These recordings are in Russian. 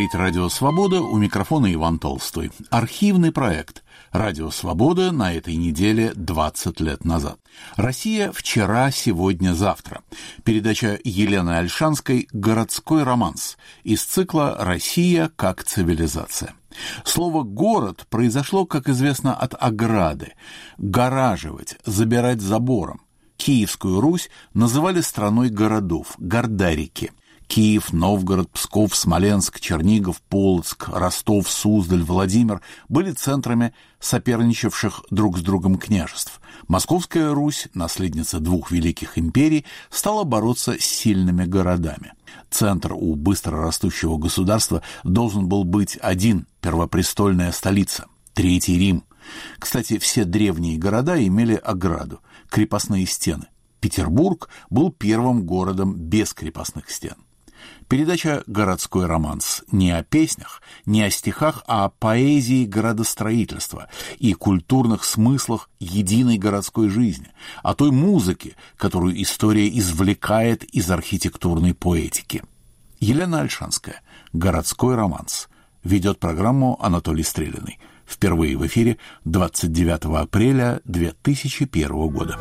говорит «Радио Свобода», у микрофона Иван Толстой. Архивный проект «Радио Свобода» на этой неделе 20 лет назад. Россия вчера, сегодня, завтра. Передача Елены Ольшанской «Городской романс» из цикла «Россия как цивилизация». Слово «город» произошло, как известно, от ограды. Гараживать, забирать забором. Киевскую Русь называли страной городов, гордарики. Киев, Новгород, Псков, Смоленск, Чернигов, Полоцк, Ростов, Суздаль, Владимир были центрами соперничавших друг с другом княжеств. Московская Русь, наследница двух великих империй, стала бороться с сильными городами. Центр у быстро растущего государства должен был быть один – первопрестольная столица – Третий Рим. Кстати, все древние города имели ограду, крепостные стены. Петербург был первым городом без крепостных стен. Передача «Городской романс» не о песнях, не о стихах, а о поэзии градостроительства и культурных смыслах единой городской жизни, о той музыке, которую история извлекает из архитектурной поэтики. Елена Ольшанская, «Городской романс». Ведет программу Анатолий Стрелянный. Впервые в эфире 29 апреля 2001 года.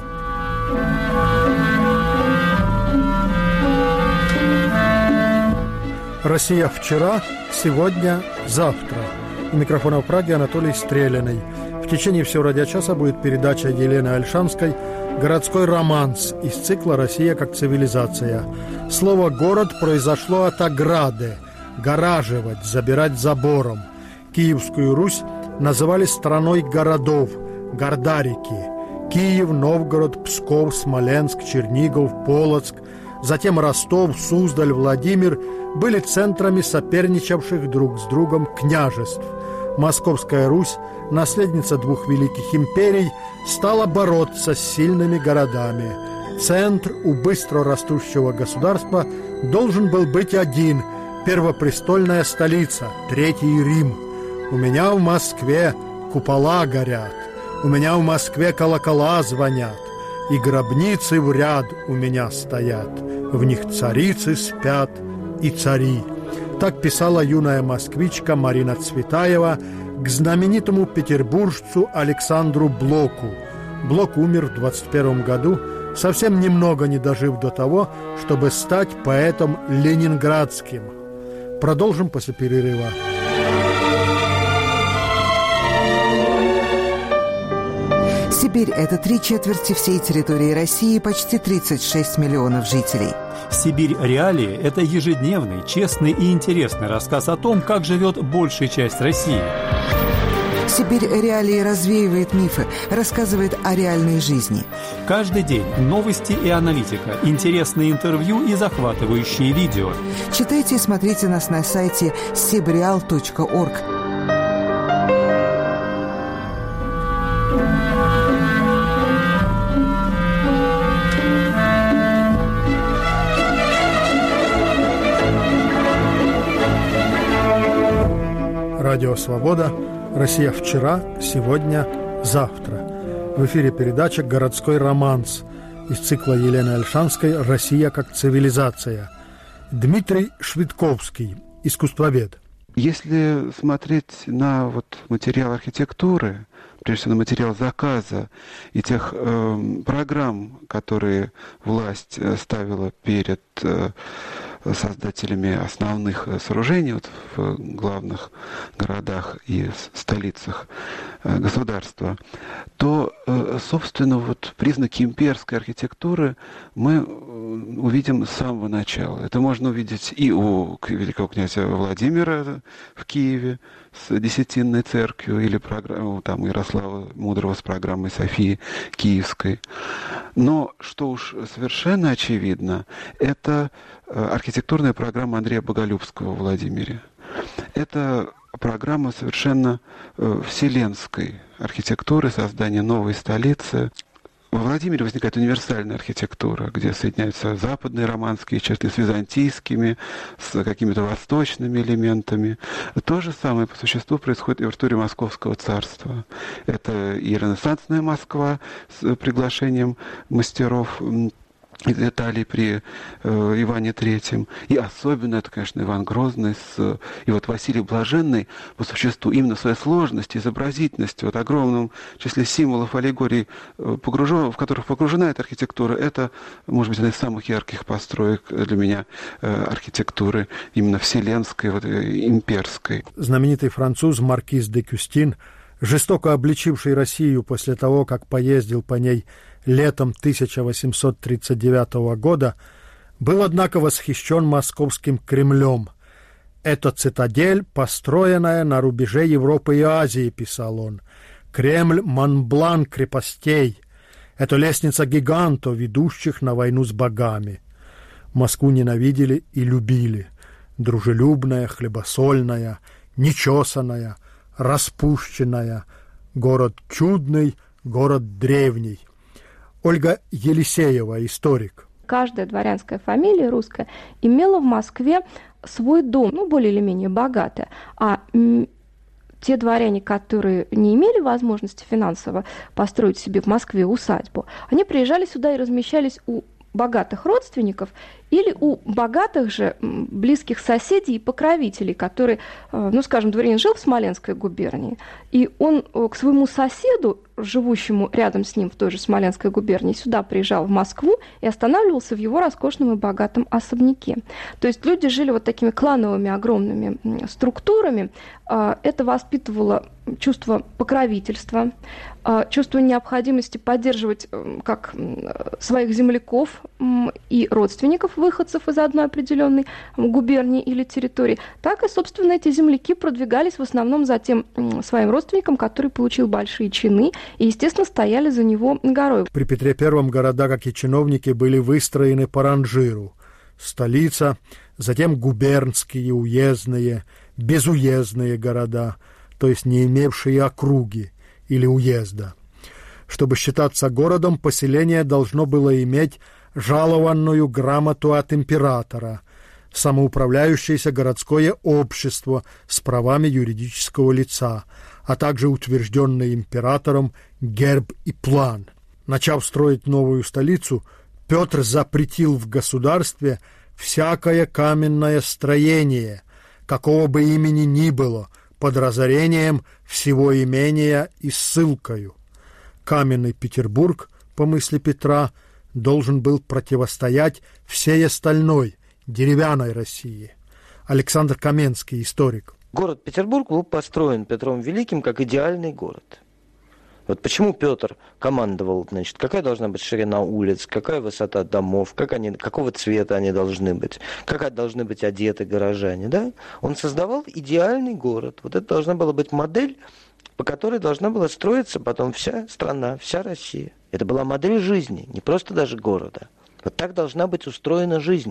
Россия вчера, сегодня, завтра. У микрофона в Праге Анатолий Стрелянный. В течение всего радиочаса будет передача Елены Ольшанской «Городской романс» из цикла «Россия как цивилизация». Слово «город» произошло от ограды. Гараживать, забирать забором. Киевскую Русь называли страной городов, гордарики. Киев, Новгород, Псков, Смоленск, Чернигов, Полоцк, затем Ростов, Суздаль, Владимир были центрами соперничавших друг с другом княжеств. Московская Русь, наследница двух великих империй, стала бороться с сильными городами. Центр у быстро растущего государства должен был быть один – первопрестольная столица, Третий Рим. У меня в Москве купола горят, у меня в Москве колокола звонят, и гробницы в ряд у меня стоят, в них царицы спят и цари. Так писала юная москвичка Марина Цветаева к знаменитому петербуржцу Александру Блоку. Блок умер в 21 году, совсем немного не дожив до того, чтобы стать поэтом ленинградским. Продолжим после перерыва. Сибирь – это 3/4 всей территории России, почти 36 миллионов жителей. «Сибирь. Реалии» – это ежедневный, честный и интересный рассказ о том, как живет большая часть России. «Сибирь. Реалии» развеивает мифы, рассказывает о реальной жизни. Каждый день новости и аналитика, интересные интервью и захватывающие видео. Читайте и смотрите нас на сайте sibreal.org. Радио «Свобода». Россия вчера, сегодня, завтра. В эфире передача «Городской романс» из цикла Елены Ольшанской «Россия как цивилизация». Дмитрий Швидковский, искусствовед. Если смотреть на материал архитектуры, прежде всего на материал заказа и тех программ, которые власть ставила перед создателями основных сооружений в главных городах и столицах государства, то, собственно, признаки имперской архитектуры мы увидим с самого начала. Это можно увидеть и у великого князя Владимира в Киеве с Десятинной церковью или программу Ярослава Мудрого с программой Софии Киевской. Но, что уж совершенно очевидно, это архитектурная программа Андрея Боголюбского в Владимире. Это программа совершенно вселенской архитектуры, создания новой столицы. Во Владимире возникает универсальная архитектура, где соединяются западные романские черты с византийскими, с какими-то восточными элементами. То же самое по существу происходит и в архитектуре Московского царства. Это и ренессансная Москва с приглашением мастеров Италии при Иване III. И особенно это, конечно, Иван Грозный и вот Василий Блаженный по существу именно своей сложности, изобразительности, вот огромном числе символов, аллегорий, в которых погружена эта архитектура. Это, может быть, одна из самых ярких построек для меня архитектуры именно вселенской, вот, имперской. Знаменитый француз маркиз де Кюстин, жестоко обличивший Россию после того, как поездил по ней летом 1839 года, был, однако, восхищен московским Кремлем. «Это цитадель, построенная на рубеже Европы и Азии», — писал он. «Кремль — Монблан крепостей. Это лестница гигантов, ведущих на войну с богами». Москву ненавидели и любили. Дружелюбная, хлебосольная, нечесанная, распущенная. Город чудный, город древний. Ольга Елисеева, историк. Каждая дворянская фамилия русская имела в Москве свой дом, более или менее богатый. А те дворяне, которые не имели возможности финансово построить себе в Москве усадьбу, они приезжали сюда и размещались у богатых родственников или у богатых же близких соседей и покровителей, которые, дворянин жил в Смоленской губернии, и он к своему соседу, живущему рядом с ним в той же Смоленской губернии, сюда приезжал в Москву и останавливался в его роскошном и богатом особняке. То есть люди жили вот такими клановыми огромными структурами. Это воспитывало чувство покровительства, чувство необходимости поддерживать как своих земляков и родственников, выходцев из одной определенной губернии или территории, так и, собственно, эти земляки продвигались в основном за тем своим родственником, который получил большие чины, и, естественно, стояли за него горой. При Петре I города, как и чиновники, были выстроены по ранжиру. Столица, затем губернские, уездные, безуездные города, то есть не имевшие округи или уезда. Чтобы считаться городом, поселение должно было иметь жалованную грамоту от императора, самоуправляющееся городское общество с правами юридического лица, а также утвержденный императором герб и план. Начав строить новую столицу, Петр запретил в государстве всякое каменное строение, какого бы имени ни было, под разорением всего имения и ссылкою. Каменный Петербург, по мысли Петра, должен был противостоять всей остальной деревянной России. Александр Каменский, историк. Город Петербург был построен Петром Великим как идеальный город. Вот почему Петр командовал, какая должна быть ширина улиц, какая высота домов, какого цвета они должны быть, как должны быть одеты горожане, да? Он создавал идеальный город. Вот это должна была быть модель, по которой должна была строиться потом вся страна, вся Россия. Это была модель жизни, не просто даже города. Вот так должна быть устроена жизнь.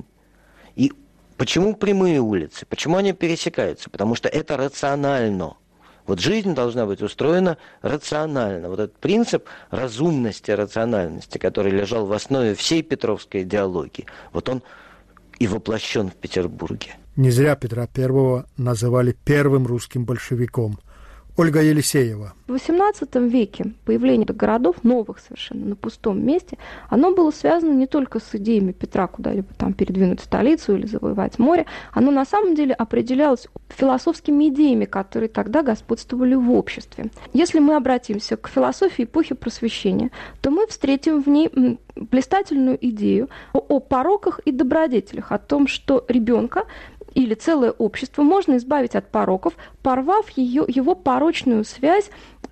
И почему прямые улицы? Почему они пересекаются? Потому что это рационально. Вот жизнь должна быть устроена рационально. Вот этот принцип разумности, рациональности, который лежал в основе всей петровской идеологии, вот он и воплощен в Петербурге. Не зря Петра I называли первым русским большевиком. Ольга Елисеева. В XVIII веке появление городов, новых совершенно, на пустом месте, оно было связано не только с идеями Петра куда-либо там передвинуть столицу или завоевать море, оно на самом деле определялось философскими идеями, которые тогда господствовали в обществе. Если мы обратимся к философии эпохи Просвещения, то мы встретим в ней блистательную идею о пороках и добродетелях, о том, что ребенка или целое общество можно избавить от пороков, порвав его порочную связь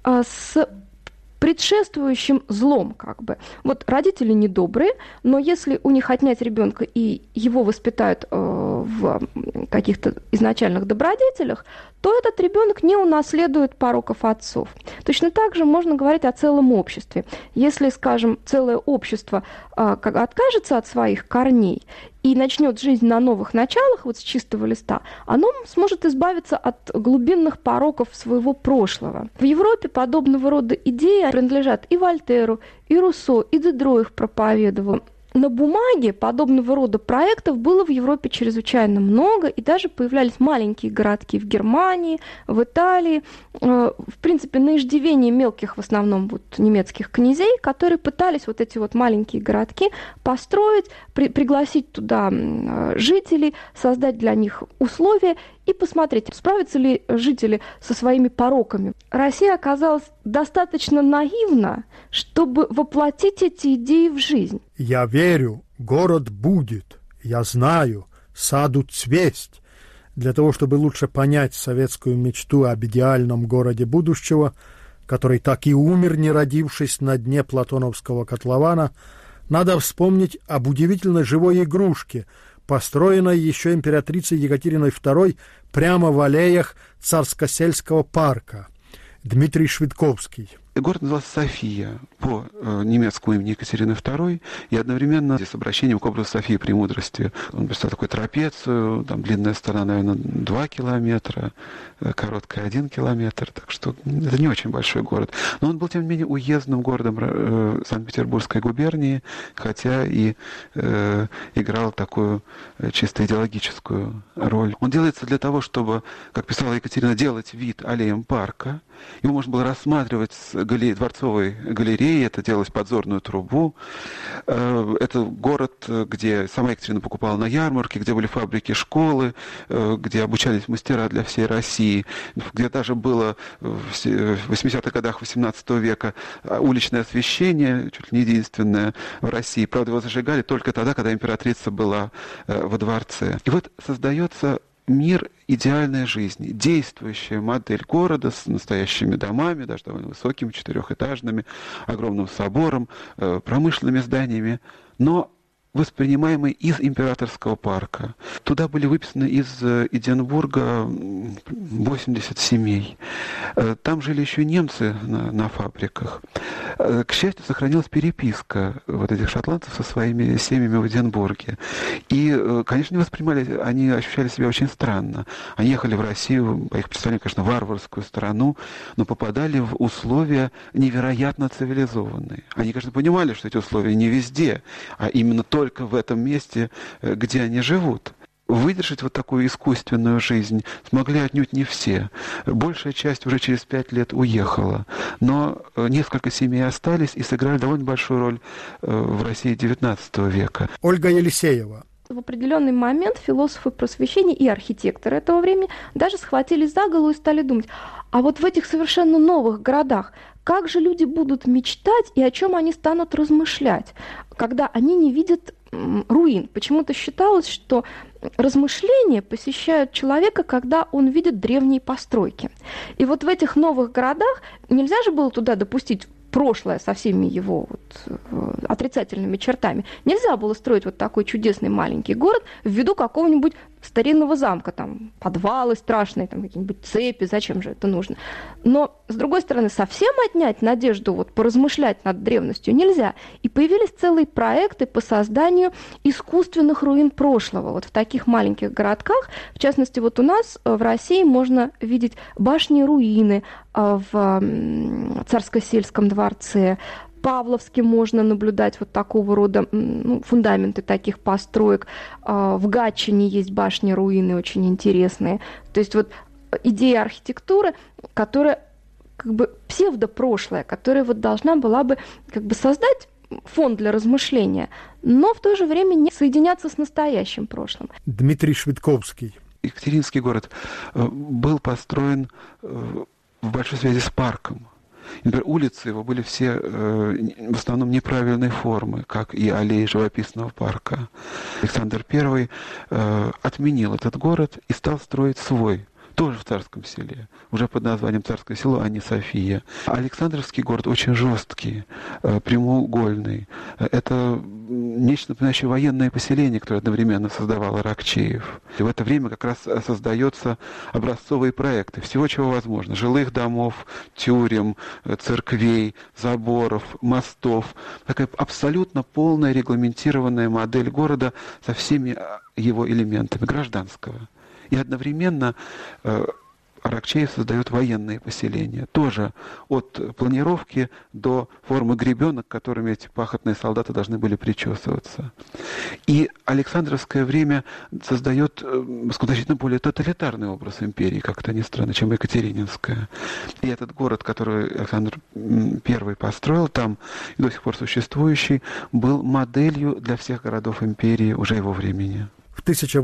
с предшествующим злом, Вот родители недобрые, но если у них отнять ребенка и его воспитают в каких-то изначальных добродетелях, то этот ребенок не унаследует пороков отцов. Точно так же можно говорить о целом обществе. Если, скажем, целое общество откажется от своих корней и начнет жизнь на новых началах, вот с чистого листа, оно сможет избавиться от глубинных пороков своего прошлого. В Европе подобного рода идеи принадлежат и Вольтеру, и Руссо, и Дидро их проповедовал. на бумаге подобного рода проектов было в Европе чрезвычайно много, и даже появлялись маленькие городки в Германии, в Италии, в принципе, на иждивении мелких, в основном, вот, немецких князей, которые пытались вот эти вот маленькие городки построить, пригласить туда жителей, создать для них условия и посмотреть, справятся ли жители со своими пороками. Россия оказалась достаточно наивна, чтобы воплотить эти идеи в жизнь. Я верю, город будет, я знаю, саду цвесть. Для того, чтобы лучше понять советскую мечту об идеальном городе будущего, который так и умер, не родившись на дне Платоновского котлована, надо вспомнить об удивительной живой игрушке, построенной еще императрицей Екатериной II прямо в аллеях Царско-сельского парка. Дмитрий Швидковский. Город назывался София по немецкому имени Екатерины II и одновременно с обращением к образу Софии Премудрости. Он представлял такую трапецию, там длинная сторона, наверное, 2 километра, короткая 1 километр, так что это не очень большой город. Но он был, тем не менее, уездным городом Санкт-Петербургской губернии, хотя и играл такую чисто идеологическую роль. Он делается для того, чтобы, как писала Екатерина, делать вид аллеям парка. Его можно было рассматривать с дворцовой галереи, это делалось подзорную трубу. Это город, где сама Екатерина покупала на ярмарке, где были фабрики, школы, где обучались мастера для всей России, где даже было в 80-х годах 18 века уличное освещение, чуть ли не единственное в России. Правда, его зажигали только тогда, когда императрица была во дворце. И вот создается мир идеальной жизни, действующая модель города с настоящими домами, даже довольно высокими, 4-этажными, огромным собором, промышленными зданиями, но воспринимаемый из императорского парка. Туда были выписаны из Эдинбурга 80 семей. Там жили еще немцы на фабриках. К счастью, сохранилась переписка вот этих шотландцев со своими семьями в Эдинбурге. И, конечно, они ощущали себя очень странно. Они ехали в Россию, по их представлению, конечно, варварскую страну, но попадали в условия невероятно цивилизованные. Они, конечно, понимали, что эти условия не везде, а именно только в этом месте, где они живут. Выдержать вот такую искусственную жизнь смогли отнюдь не все. Большая часть уже через 5 лет уехала. Но несколько семей остались и сыграли довольно большую роль в России XIX века. Ольга Елисеева. В определенный момент философы просвещения и архитекторы этого времени даже схватились за голову и стали думать, а вот в этих совершенно новых городах как же люди будут мечтать и о чем они станут размышлять, когда они не видят руин? Почему-то считалось, что размышления посещают человека, когда он видит древние постройки. И вот в этих новых городах нельзя же было туда допустить прошлое со всеми его отрицательными чертами. Нельзя было строить вот такой чудесный маленький город ввиду какого-нибудь старинного замка, там подвалы страшные, там какие-нибудь цепи, зачем же это нужно? Но, с другой стороны, совсем отнять надежду поразмышлять над древностью нельзя. И появились целые проекты по созданию искусственных руин прошлого. Вот в таких маленьких городках, в частности, вот у нас в России можно видеть башни-руины в Царско-сельском дворце, Павловске можно наблюдать вот такого рода фундаменты таких построек. В Гатчине есть башни-руины очень интересные. То есть вот идея архитектуры, которая как бы псевдопрошлое, которая вот должна была бы как бы создать фон для размышления, но в то же время не соединяться с настоящим прошлым. Дмитрий Швидковский. Екатеринский город был построен в большой связи с парком. Например, улицы его были все в основном неправильной формы, как и аллеи живописного парка. Александр I отменил этот город и стал строить свой, тоже в Царском селе, уже под названием Царское село, а не София. Александровский город очень жесткий, прямоугольный. Это нечто напоминающее военное поселение, которое одновременно создавал Аракчеев. И в это время как раз создаются образцовые проекты всего, чего возможно. Жилых домов, тюрем, церквей, заборов, мостов. Такая абсолютно полная регламентированная модель города со всеми его элементами гражданского. И одновременно Аракчеев создает военные поселения. Тоже от планировки до формы гребенок, которыми эти пахотные солдаты должны были причесываться. И Александровское время создает значительно более тоталитарный образ империи, как-то ни странно, чем Екатерининская. И этот город, который Александр I построил там, и до сих пор существующий, был моделью для всех городов империи уже его времени. В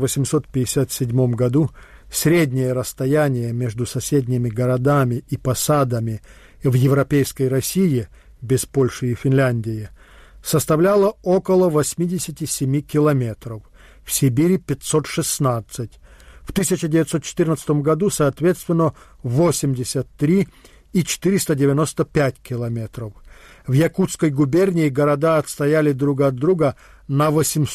1857 году среднее расстояние между соседними городами и посадами в европейской России, без Польши и Финляндии, составляло около 87 километров, в Сибири 516, в 1914 году, соответственно, 83 и 495 километров. В Якутской губернии города отстояли друг от друга на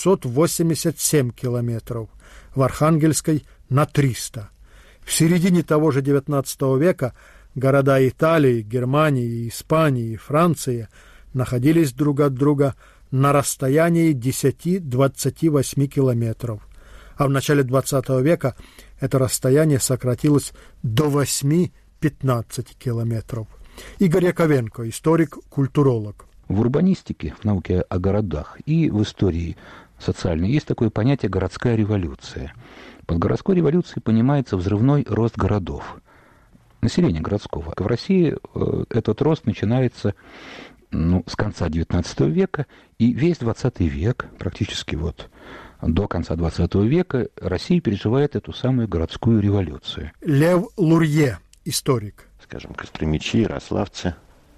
887 километров, в Архангельской – на 300. В середине того же XIX века города Италии, Германии, Испании и Франции находились друг от друга на расстоянии 10-28 километров, а в начале XX века это расстояние сократилось до 8-15 километров. Игорь Яковенко, историк-культуролог. В урбанистике, в науке о городах и в истории социальной есть такое понятие «городская революция». Под городской революцией понимается взрывной рост городов, населения городского. В России этот рост начинается с конца XIX века, и весь XX век, практически до конца XX века, Россия переживает эту самую городскую революцию. Лев Лурье, историк. Скажем, костромичи, ярославцы,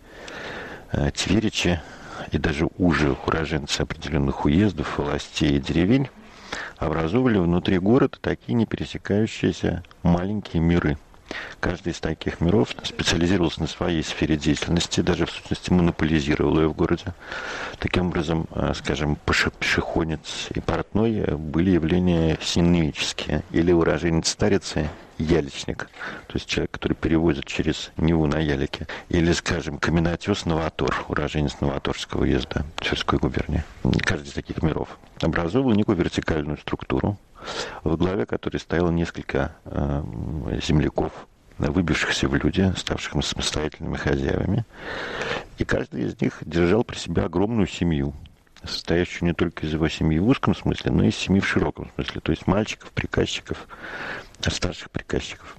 тверичи и даже уже уроженцы определенных уездов, властей и деревень образовывали внутри города такие не пересекающиеся маленькие миры. Каждый из таких миров специализировался на своей сфере деятельности, даже в сущности монополизировал ее в городе. Таким образом, скажем, пешеходец и портной были явления синонимические, или уроженец старицы – яличник, то есть человек, который перевозит через Неву на ялике, или, скажем, каменотес Новотор, уроженец Новоторского уезда Тверской губернии. Каждый из таких миров образовывал некую вертикальную структуру, во главе которой стояло несколько земляков, выбившихся в люди, ставших самостоятельными хозяевами. И каждый из них держал при себе огромную семью, состоящую не только из его семьи в узком смысле, но и из семьи в широком смысле, то есть мальчиков, приказчиков, старших приказчиков.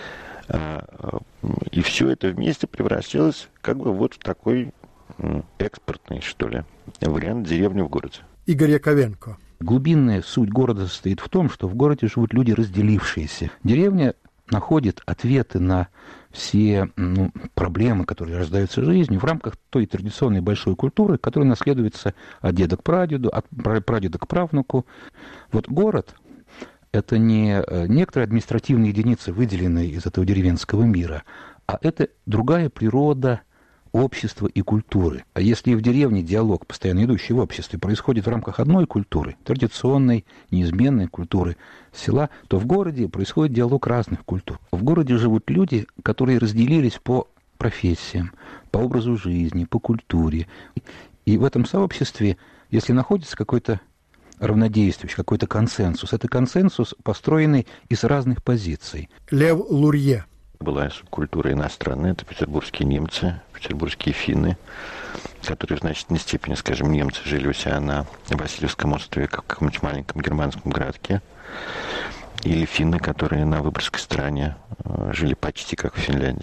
И все это вместе превращалось в такой экспортный, что ли, вариант деревни в городе. Игорь Яковенко. Глубинная суть города состоит в том, что в городе живут люди, разделившиеся. Деревня находит ответы на все проблемы, которые рождаются в жизни, в рамках той традиционной большой культуры, которая наследуется от деда к прадеду, от прадеда к правнуку. Город – это не некоторые административные единицы, выделенные из этого деревенского мира, а это другая природа общества и культуры. А если в деревне диалог, постоянно идущий в обществе, происходит в рамках одной культуры, традиционной, неизменной культуры села, то в городе происходит диалог разных культур. В городе живут люди, которые разделились по профессиям, по образу жизни, по культуре. И в этом сообществе, если находится какой-то равнодействующий, какой-то консенсус, это консенсус, построенный из разных позиций. Лев Лурье. Была субкультура иностранная, это петербургские немцы, петербургские финны, которые в значительной степени, скажем, немцы жили у себя на Васильевском острове, как в каком-нибудь маленьком германском городке, или финны, которые на Выборгской стороне жили почти как в Финляндии.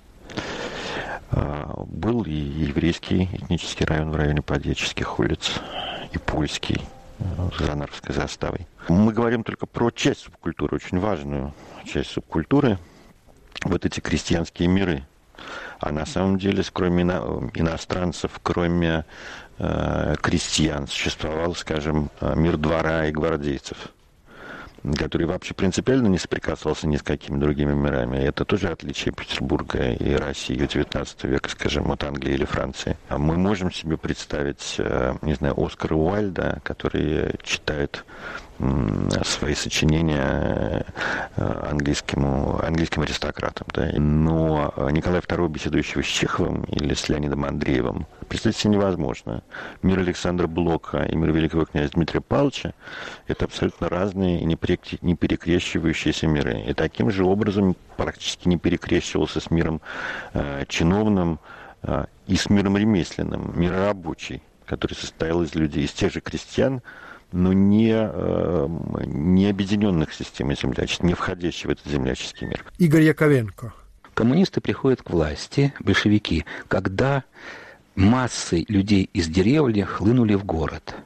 Был и еврейский этнический район в районе Подьяческих улиц, и польский, с Жанровской заставой. Мы говорим только про часть субкультуры, очень важную часть субкультуры, эти крестьянские миры. А на самом деле, кроме иностранцев, кроме крестьян, существовал, скажем, мир двора и гвардейцев, который вообще принципиально не соприкасывался ни с какими другими мирами. И это тоже отличие Петербурга и России XIX века, скажем, от Англии или Франции. Мы можем себе представить, Оскара Уайльда, который читает свои сочинения английским аристократам. Да? Но Николай II, беседующего с Чеховым или с Леонидом Андреевым, представить себе невозможно. Мир Александра Блока и мир великого князя Дмитрия Павловича – это абсолютно разные и перекрещивающиеся миры. И таким же образом практически не перекрещивался с миром чиновным и с миром ремесленным, мир рабочий, который состоял из людей, из тех же крестьян, но не объединенных систем землячеств, не входящих в этот земляческий мир. Игорь Яковенко. Коммунисты приходят к власти, большевики, когда массы людей из деревни хлынули в город.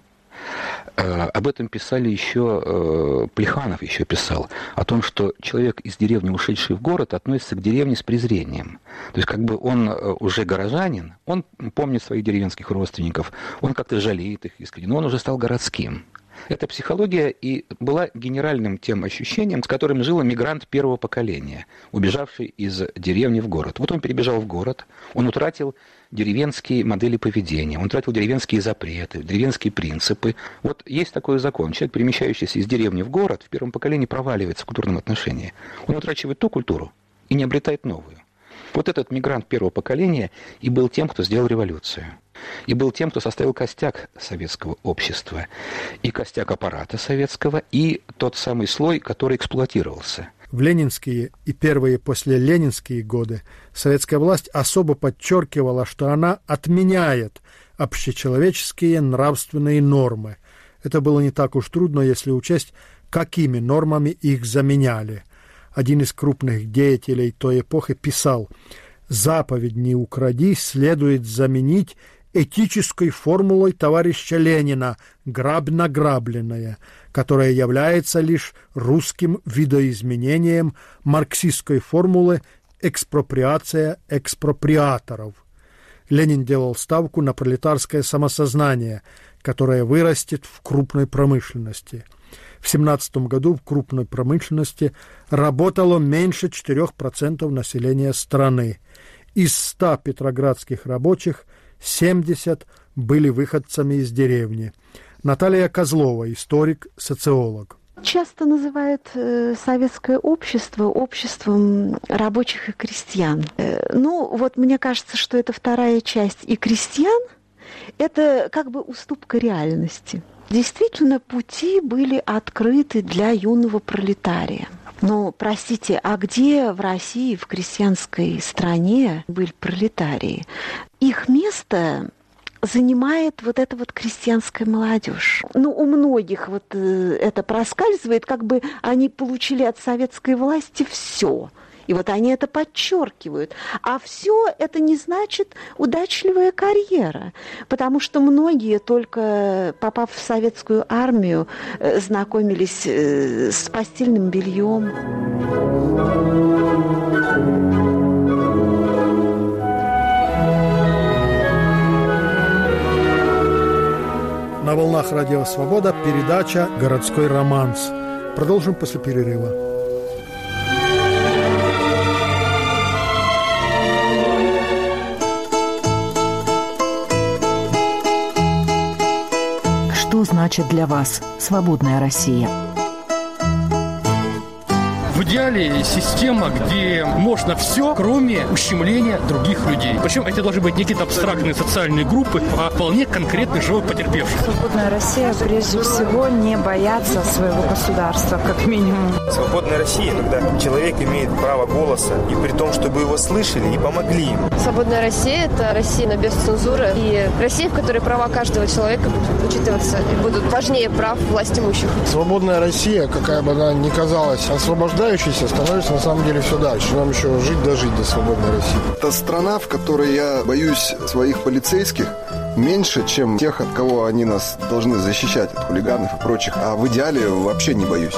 Об этом писали еще, Плеханов еще писал, о том, что человек из деревни, ушедший в город, относится к деревне с презрением. То есть как бы он уже горожанин, он помнит своих деревенских родственников, он как-то жалеет их искренне, но он уже стал городским. Эта психология и была генеральным тем ощущением, с которым жил мигрант первого поколения, убежавший из деревни в город. Вот он перебежал в город, он утратил деревенские модели поведения, он утратил деревенские запреты, деревенские принципы. Вот есть такой закон. Человек, перемещающийся из деревни в город, в первом поколении проваливается в культурном отношении. Он утрачивает ту культуру и не обретает новую. Вот этот мигрант первого поколения и был тем, кто сделал революцию. И был тем, кто составил костяк советского общества. И костяк аппарата советского, и тот самый слой, который эксплуатировался. В ленинские и первые послеленинские годы советская власть особо подчеркивала, что она отменяет общечеловеческие нравственные нормы. Это было не так уж трудно, если учесть, какими нормами их заменяли. Один из крупных деятелей той эпохи писал: «Заповедь «не укради» следует заменить этической формулой товарища Ленина «грабь награбленное», которая является лишь русским видоизменением марксистской формулы «экспроприация экспроприаторов». Ленин делал ставку на пролетарское самосознание, которое вырастет в крупной промышленности. В 1917 году в крупной промышленности работало меньше 4% населения страны. Из 100 петроградских рабочих 70 были выходцами из деревни. Наталья Козлова, историк, социолог. Часто называют советское общество обществом рабочих и крестьян. Ну, вот мне кажется, что это вторая часть. И крестьян – это как бы уступка реальности. Действительно, пути были открыты для юного пролетария. Но, простите, а где в России, в крестьянской стране были пролетарии? Их место занимает вот эта вот крестьянская молодежь. Ну, у многих вот это проскальзывает, как бы они получили от советской власти все. И вот они это подчеркивают. А все это не значит удачливая карьера. Потому что многие, только попав в советскую армию, знакомились с постельным бельем. На волнах Радио Свобода передача «Городской романс». Продолжим после перерыва. Что значит для вас свободная Россия? В идеале система, где можно все, кроме ущемления других людей. Причем это должны быть не какие-то абстрактные социальные группы, а вполне конкретный живой потерпевший. Свободная Россия, прежде всего, не бояться своего государства, как минимум. Свободная Россия, когда человек имеет право голоса, и при том, чтобы его слышали и помогли ему. Свободная Россия – это Россия без цензуры, и Россия, в которой права каждого человека будут учитываться и будут важнее прав властимущих. Свободная Россия, какая бы она ни казалась освобождающейся, становится на самом деле все дальше. Нам еще жить до свободной России. Это страна, в которой я боюсь своих полицейских меньше, чем тех, от кого они нас должны защищать, от хулиганов и прочих. А в идеале вообще не боюсь.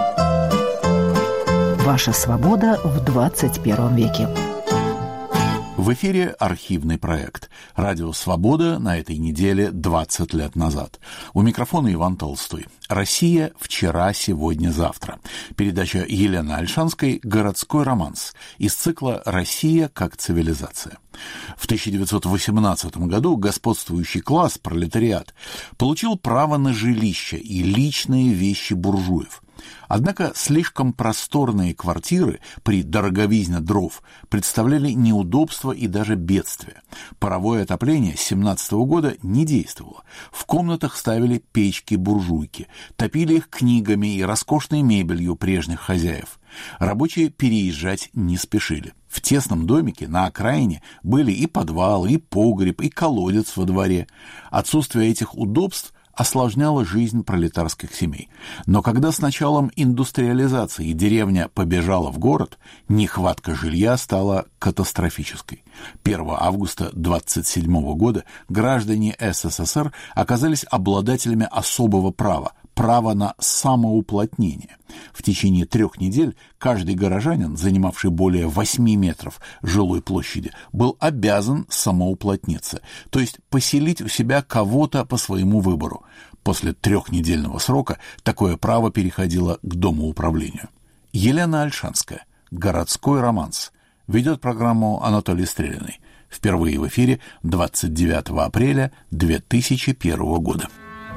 Ваша свобода в 21 веке. В эфире архивный проект «Радио Свобода» на этой неделе 20 лет назад. У микрофона Иван Толстой. «Россия. Вчера, сегодня, завтра». Передача Елены Ольшанской «Городской романс» из цикла «Россия как цивилизация». В 1918 году господствующий класс, пролетариат, получил право на жилище и личные вещи буржуев. Однако слишком просторные квартиры при дороговизне дров представляли неудобства и даже бедствия. Паровое отопление с 17 года не действовало. В комнатах ставили печки-буржуйки, топили их книгами и роскошной мебелью прежних хозяев. Рабочие переезжать не спешили. В тесном домике на окраине были и подвал, и погреб, и колодец во дворе. Отсутствие этих удобств осложняло жизнь пролетарских семей. Но когда с началом индустриализации деревня побежала в город, нехватка жилья стала катастрофической. 1 августа 1927 года граждане СССР оказались обладателями особого права – право на самоуплотнение. В течение 3 недель каждый горожанин, занимавший более 8 метров жилой площади, был обязан самоуплотниться, то есть поселить у себя кого-то по своему выбору. После 3-недельного срока такое право переходило к домоуправлению. Елена Ольшанская. «Городской романс». Ведет программу Анатолий Стрелянный. Впервые в эфире 29 апреля 2001 года.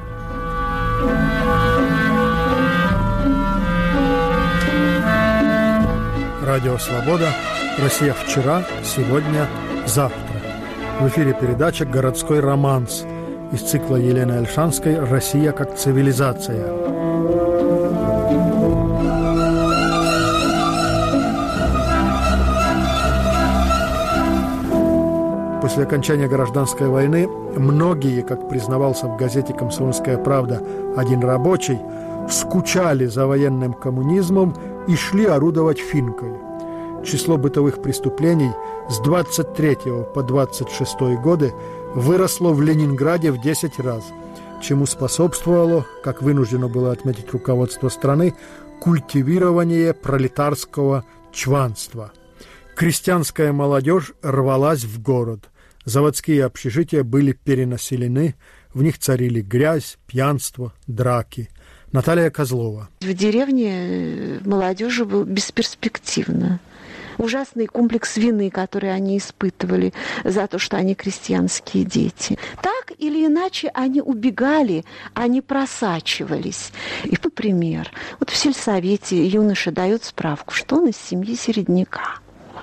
Радио «Свобода». Россия вчера, сегодня, завтра. В эфире передача «Городской романс» из цикла Елены Ольшанской «Россия как цивилизация». После окончания гражданской войны многие, как признавался в газете «Комсомольская правда» один рабочий, скучали за военным коммунизмом и шли орудовать финкой. Число бытовых преступлений с 23 по 26 годы выросло в Ленинграде в 10 раз, чему способствовало, как вынуждено было отметить руководство страны, культивирование пролетарского чванства. Крестьянская молодежь рвалась в город. Заводские общежития были перенаселены, в них царили грязь, пьянство, драки. Наталья Козлова. В деревне молодежи было бесперспективно. Ужасный комплекс вины, который они испытывали за то, что они крестьянские дети. Так или иначе они убегали, они просачивались. И, например, вот в сельсовете юноша дает справку, что он из семьи середняка.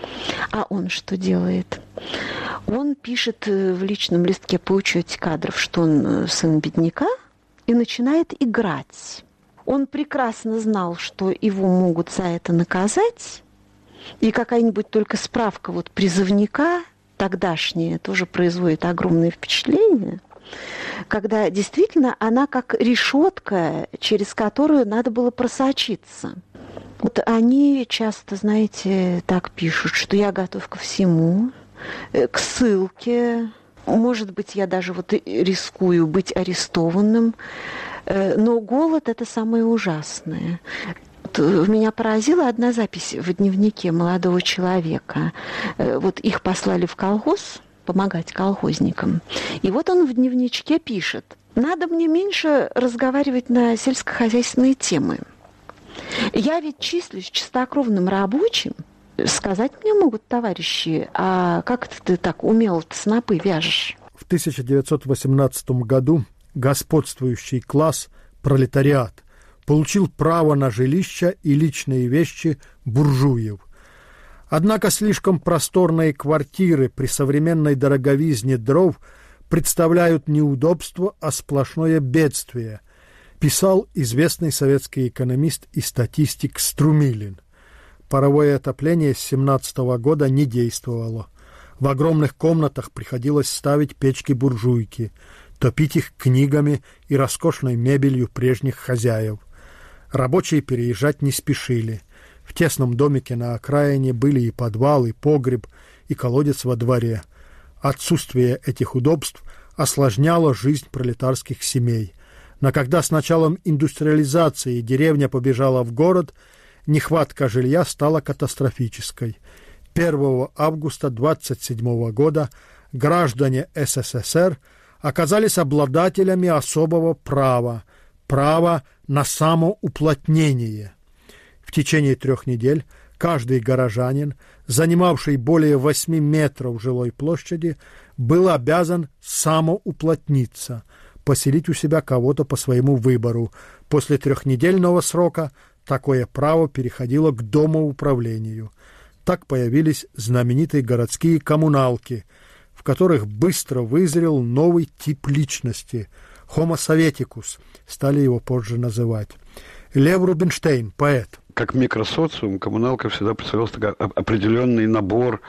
А он что делает? Он пишет в личном листке по учете кадров, что он сын бедняка, и начинает играть. Он прекрасно знал, что его могут за это наказать, и какая-нибудь только справка вот призывника тогдашняя тоже производит огромное впечатление, когда действительно она как решетка, через которую надо было просочиться. Вот они часто, знаете, так пишут, что я готов ко всему, к ссылке, может быть, я даже вот рискую быть арестованным, но голод – это самое ужасное. Меня поразила одна запись в дневнике молодого человека. Вот их послали в колхоз помогать колхозникам. И вот он в дневничке пишет: «Надо мне меньше разговаривать на сельскохозяйственные темы. Я ведь числюсь чистокровным рабочим. Сказать мне могут товарищи, а как это ты так умело-то снопы вяжешь?» В 1918 году господствующий класс, пролетариат, получил право на жилища и личные вещи буржуев. Однако слишком просторные квартиры при современной дороговизне дров представляют не удобство, а сплошное бедствие, писал известный советский экономист и статистик Струмилин. Паровое отопление с 1917 года не действовало. В огромных комнатах приходилось ставить печки-буржуйки, топить их книгами и роскошной мебелью прежних хозяев. Рабочие переезжать не спешили. В тесном домике на окраине были и подвал, и погреб, и колодец во дворе. Отсутствие этих удобств осложняло жизнь пролетарских семей. Но когда с началом индустриализации деревня побежала в город, нехватка жилья стала катастрофической. 1 августа 1927 года граждане СССР оказались обладателями особого права – права на самоуплотнение. В течение 3 недель каждый горожанин, занимавший более 8 метров жилой площади, был обязан самоуплотниться, поселить у себя кого-то по своему выбору. После 3-недельного срока такое право переходило к домоуправлению. Так появились знаменитые городские коммуналки, в которых быстро вызрел новый тип личности – Homo Sovieticus, стали его позже называть. Лев Рубинштейн, поэт. Как микросоциум, коммуналка всегда представлялся такой определенный набор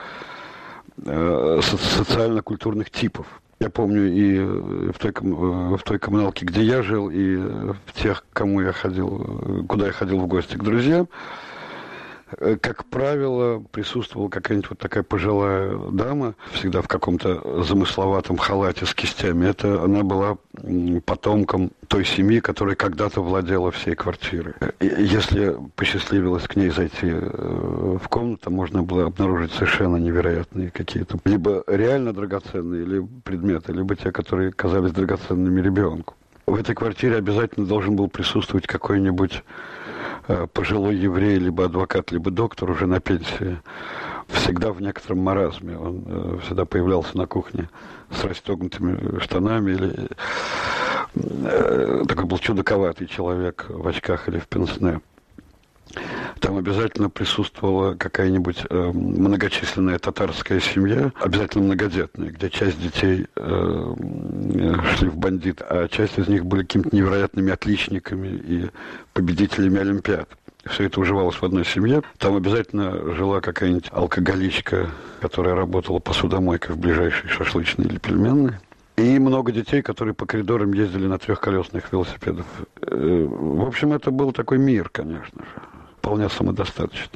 социально-культурных типов. Я помню и в той коммуналке, где я жил, и в тех, куда я ходил в гости к друзьям, как правило, присутствовала какая-нибудь вот такая пожилая дама, всегда в каком-то замысловатом халате с кистями. Она была потомком той семьи, которая когда-то владела всей квартирой. Если посчастливилось к ней зайти в комнату, можно было обнаружить совершенно невероятные какие-то либо реально драгоценные предметы, либо те, которые казались драгоценными ребенку. В этой квартире обязательно должен был присутствовать какой-нибудь пожилой еврей, либо адвокат, либо доктор уже на пенсии, всегда в некотором маразме. Он всегда появлялся на кухне с расстегнутыми штанами. Такой был чудаковатый человек в очках или в пенсне. Там обязательно присутствовала какая-нибудь многочисленная татарская семья, обязательно многодетная, где часть детей шли в бандит, а часть из них были какими-то невероятными отличниками и победителями олимпиад. Все это уживалось в одной семье. Там обязательно жила какая-нибудь алкоголичка, которая работала посудомойкой в ближайшей шашлычной или пельменной. И много детей, которые по коридорам ездили на трехколесных велосипедах. В общем, это был такой мир, конечно же. Вполне самодостаточный.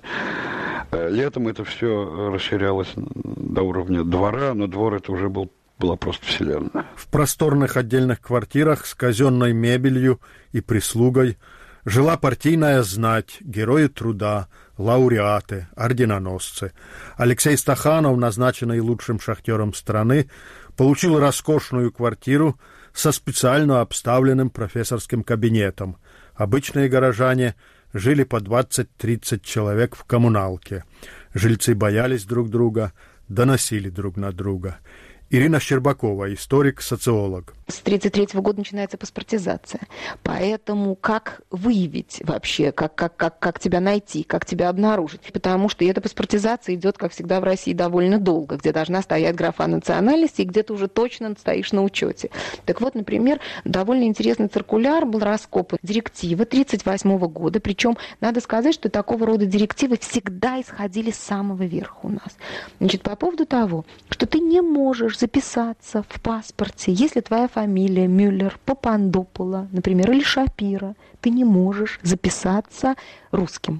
Летом это все расширялось до уровня двора, но двор это уже была просто вселенная. В просторных отдельных квартирах с казенной мебелью и прислугой жила партийная знать, герои труда, лауреаты, орденоносцы. Алексей Стаханов, назначенный лучшим шахтером страны, получил роскошную квартиру со специально обставленным профессорским кабинетом. Обычные горожане жили по 20-30 человек в коммуналке. Жильцы боялись друг друга, доносили друг на друга. Ирина Щербакова, историк, социолог. С 1933 года начинается паспортизация. Поэтому как выявить вообще, как тебя найти, как тебя обнаружить? Потому что эта паспортизация идет, как всегда, в России довольно долго, где должна стоять графа национальности, и где ты уже точно стоишь на учете. Так вот, например, довольно интересный циркуляр был раскопан. Директива 1938 года, причем надо сказать, что такого рода директивы всегда исходили с самого верха у нас. Значит, по поводу того, что ты не можешь записаться в паспорте, если твоя фамилия Мюллер, Папандопула, например, или Шапира, ты не можешь записаться русским.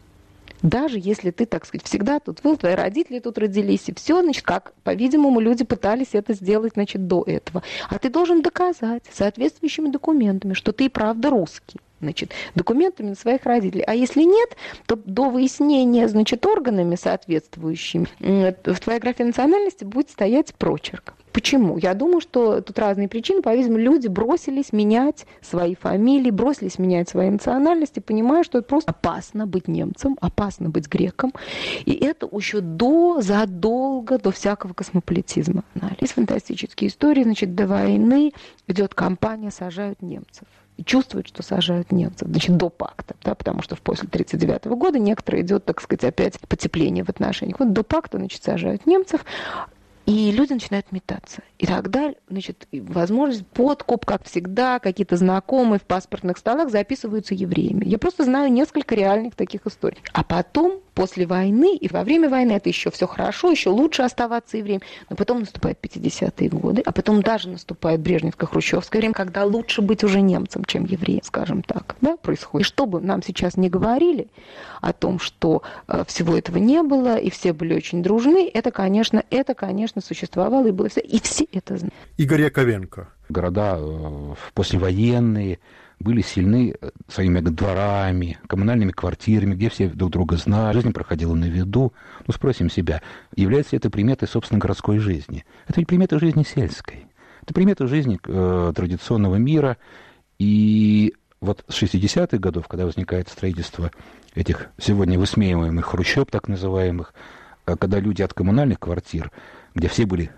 Даже если ты, так сказать, всегда тут был, твои родители тут родились, и все, значит, как, по-видимому, люди пытались это сделать, значит, до этого. А ты должен доказать соответствующими документами, что ты и правда русский. Значит, документами на своих родителей. А если нет, то до выяснения, значит, органами соответствующими в твоей графе национальности будет стоять прочерк. Почему? Я думаю, что тут разные причины. По-видимому, люди бросились менять свои фамилии, бросились менять свои национальности, понимая, что это просто опасно быть немцем, опасно быть греком. И это еще задолго до всякого космополитизма. Есть фантастические истории. Значит, до войны идет кампания «Сажают немцев». И чувствуют, что сажают немцев, значит, до пакта, да, потому что после 1939 года некоторые идет, так сказать, опять потепление в отношениях. Вот до пакта, значит, сажают немцев, и люди начинают метаться. И тогда, значит, возможность подкуп, как всегда, какие-то знакомые в паспортных столах записываются евреями. Я просто знаю несколько реальных таких историй. А потом, после войны, и во время войны это еще все хорошо, еще лучше оставаться евреем. Но потом наступают 50-е годы, а потом даже наступает брежневско-хрущевское время, когда лучше быть уже немцем, чем евреем, скажем так, да, происходит. И что бы нам сейчас не говорили о том, что всего этого не было, и все были очень дружны, это, конечно, существовало и было все, и все это знают. Игорь Яковенко. Города послевоенные были сильны своими дворами, коммунальными квартирами, где все друг друга знали, жизнь проходила на виду. Ну, спросим себя, является ли это приметой, собственно, городской жизни? Это ведь примета жизни сельской. Это примета жизни традиционного мира. И вот с 60-х годов, когда возникает строительство этих сегодня высмеиваемых хрущеб, так называемых, когда люди от коммунальных квартир, где все были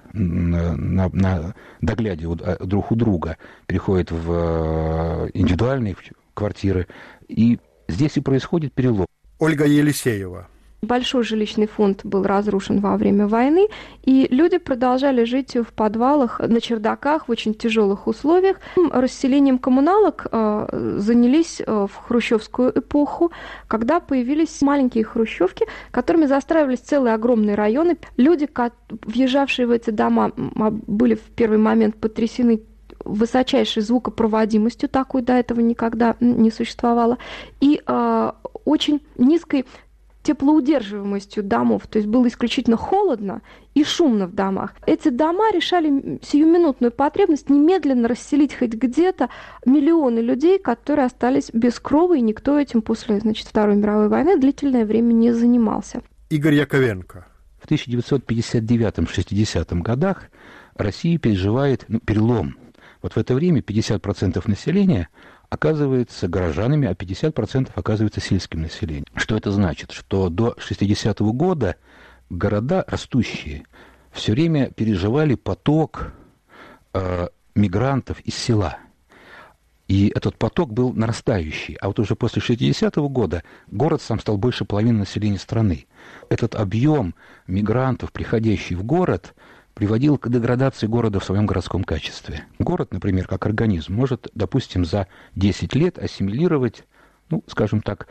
на догляде друг у друга, переходят в индивидуальные квартиры, и Здесь и происходит перелом. Ольга Елисеева. Большой жилищный фонд был разрушен во время войны, и люди продолжали жить в подвалах, на чердаках в очень тяжелых условиях. Расселением коммуналок занялись в хрущевскую эпоху, когда появились маленькие хрущевки, которыми застраивались целые огромные районы. Люди, въезжавшие в эти дома, были в первый момент потрясены высочайшей звукопроводимостью, такой до этого никогда не существовало, и очень низкой теплоудерживаемостью домов, то есть было исключительно холодно и шумно в домах. Эти дома решали сиюминутную потребность немедленно расселить хоть где-то миллионы людей, которые остались без крова, и никто этим после, Второй мировой войны длительное время не занимался. Игорь Яковенко. В 1959-60 годах Россия переживает перелом. Вот в это время 50% населения оказывается горожанами, а 50% оказывается сельским населением. Что это значит? Что до 60-го года города растущие все время переживали поток мигрантов из села. И этот поток был нарастающий. А вот уже после 60-го года город сам стал больше половины населения страны. Этот объем мигрантов, приходящий в город, приводил к деградации города в своем городском качестве. Город, например, как организм, может, допустим, за 10 лет ассимилировать, скажем так,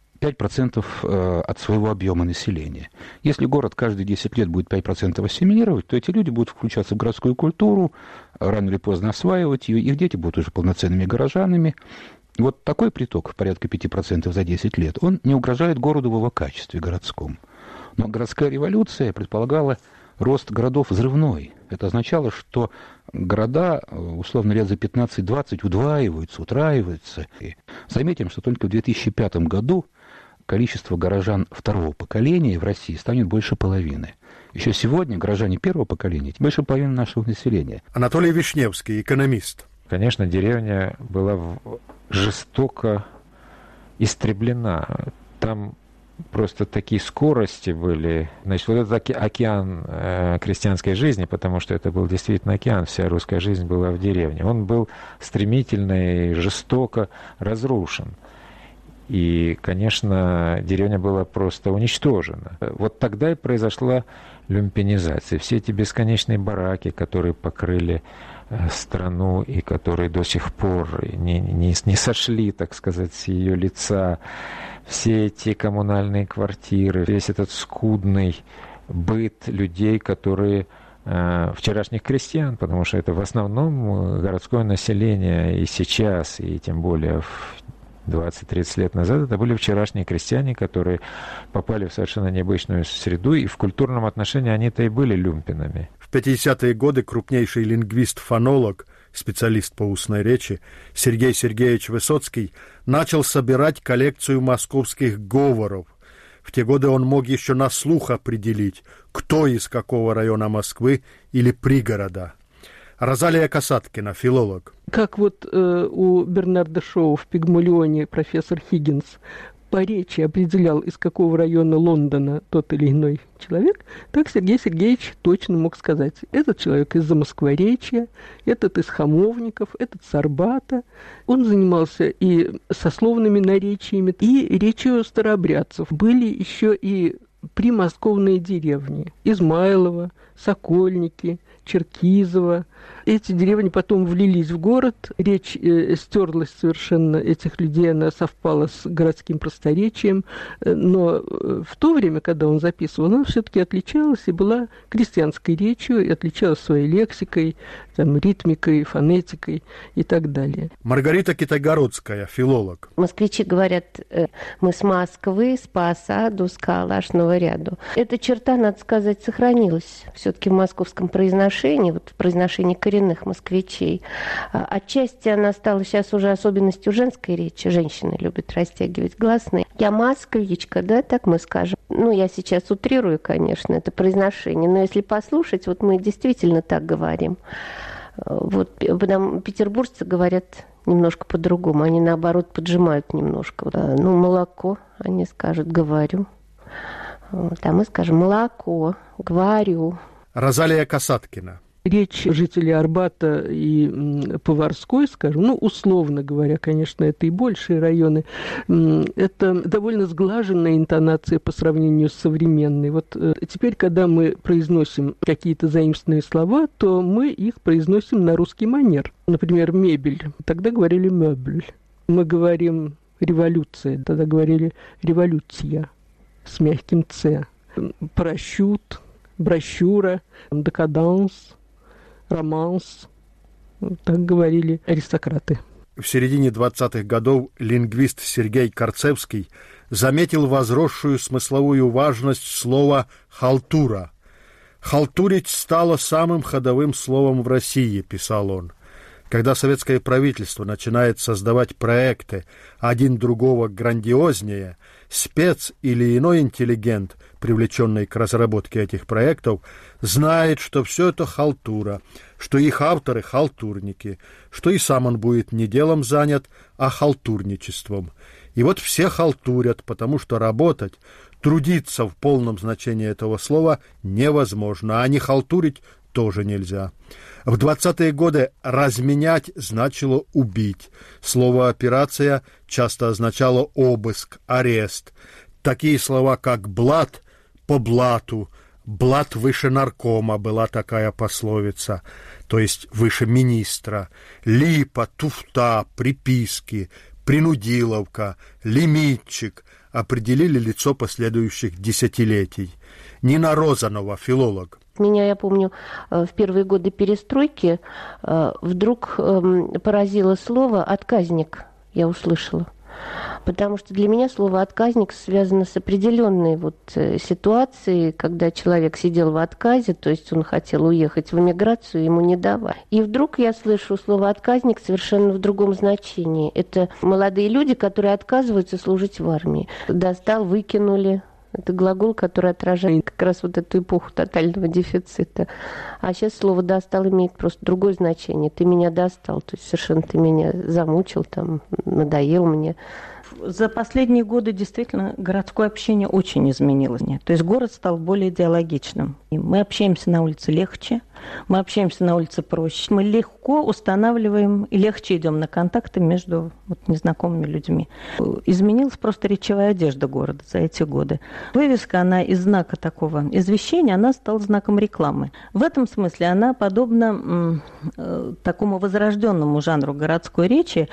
5% от своего объема населения. Если город каждые 10 лет будет 5% ассимилировать, то эти люди будут включаться в городскую культуру, рано или поздно осваивать ее, их дети будут уже полноценными горожанами. Вот такой приток, порядка 5% за 10 лет, он не угрожает городу в его качестве городском. Но городская революция предполагала рост городов взрывной. Это означало, что города, условно, лет за 15-20 удваиваются, утраиваются. И заметим, что только в 2005 году количество горожан второго поколения в России станет больше половины. Еще сегодня горожане первого поколения больше половины нашего населения. Анатолий Вишневский, экономист. Конечно, деревня была жестоко истреблена. Там просто такие скорости были. Значит, вот этот океан крестьянской жизни, потому что это был действительно океан, вся русская жизнь была в деревне. Он был стремительно и жестоко разрушен. И, конечно, деревня была просто уничтожена. Вот тогда и произошла люмпинизация. Все эти бесконечные бараки, которые покрыли страну и которые до сих пор не сошли, так сказать, с ее лица, все эти коммунальные квартиры, весь этот скудный быт людей, которые вчерашних крестьян, потому что это в основном городское население и сейчас, и тем более в 20-30 лет назад, это были вчерашние крестьяне, которые попали в совершенно необычную среду, и в культурном отношении они-то и были люмпинами. В 50-е годы крупнейший лингвист-фонолог, специалист по устной речи, Сергей Сергеевич Высоцкий начал собирать коллекцию московских говоров. В те годы он мог еще на слух определить, кто из какого района Москвы или пригорода. Розалия Касаткина, филолог. Как вот у Бернарда Шоу в «Пигмалионе» профессор Хиггинс по речи определял, из какого района Лондона тот или иной человек, так Сергей Сергеевич точно мог сказать, этот человек из Замоскворечья, этот из Хамовников, этот с Арбата. Он занимался и сословными наречиями, и речью старообрядцев. Были еще и примосковные деревни: Измайлово, Сокольники, Черкизово. Эти деревни потом влились в город. Речь стерлась совершенно этих людей, она совпала с городским просторечием. Но в то время, когда он записывал, она все-таки отличалась и была крестьянской речью, и отличалась своей лексикой, ритмикой, фонетикой и так далее. Маргарита Китайгородская, филолог. Москвичи говорят, мы с Москвы, с посаду, с Калашного ряду. Эта черта, надо сказать, сохранилась все-таки в московском произношении, вот в произношении коренных москвичей. Отчасти она стала сейчас уже особенностью женской речи. Женщины любят растягивать гласные. Я москвичка, да, так мы скажем. Я сейчас утрирую, конечно, это произношение, но если послушать, вот мы действительно так говорим. Вот петербуржцы говорят немножко по-другому, они наоборот поджимают немножко. Молоко, они скажут, говорю. А мы скажем молоко, говорю. Розалия Касаткина. Речь жителей Арбата и Поварской, скажем, ну, условно говоря, конечно, это и большие районы, это довольно сглаженная интонация по сравнению с современной. Вот теперь, когда мы произносим какие-то заимственные слова, то мы их произносим на русский манер. Например, мебель. Тогда говорили мебель. Мы говорим революция. Тогда говорили революция с мягким «ц». Парашют, брошюра, декаданс, романс. Так говорили аристократы. В середине 20-х годов лингвист Сергей Карцевский заметил возросшую смысловую важность слова «халтура». «Халтурить» стало самым ходовым словом в России, писал он. Когда советское правительство начинает создавать проекты один другого грандиознее, спец или иной интеллигент, привлеченный к разработке этих проектов, знает, что все это халтура, что их авторы халтурники, что и сам он будет не делом занят, а халтурничеством. И вот все халтурят, потому что работать, трудиться в полном значении этого слова невозможно, а не халтурить тоже нельзя. В 20-е годы «разменять» значило «убить». Слово «операция» часто означало обыск, арест. Такие слова, как «блат» — по блату, «блат» выше наркома была такая пословица, то есть выше министра, «липа», «туфта», «приписки», «принудиловка», «лимитчик» определили лицо последующих десятилетий. Нина Розанова, филолог. Меня, я помню, в первые годы перестройки вдруг поразило слово «отказник», я услышала. Потому что для меня слово «отказник» связано с определенной вот ситуацией, когда человек сидел в отказе, то есть он хотел уехать в эмиграцию, ему не давали. И вдруг я слышу слово «отказник» совершенно в другом значении. Это молодые люди, которые отказываются служить в армии. Достал, выкинули. Это глагол, который отражает как раз вот эту эпоху тотального дефицита. А сейчас слово «достал» имеет просто другое значение. Ты меня достал, то есть совершенно ты меня замучил, там, надоел мне. За последние годы действительно городское общение очень изменилось. То есть город стал более диалогичным. И мы общаемся на улице легче, мы общаемся на улице проще. Мы легко устанавливаем и легче идем на контакты между незнакомыми людьми. Изменилась просто речевая одежда города за эти годы. Вывеска, она из знака такого извещения, она стала знаком рекламы. В этом смысле она подобна такому возрожденному жанру городской речи,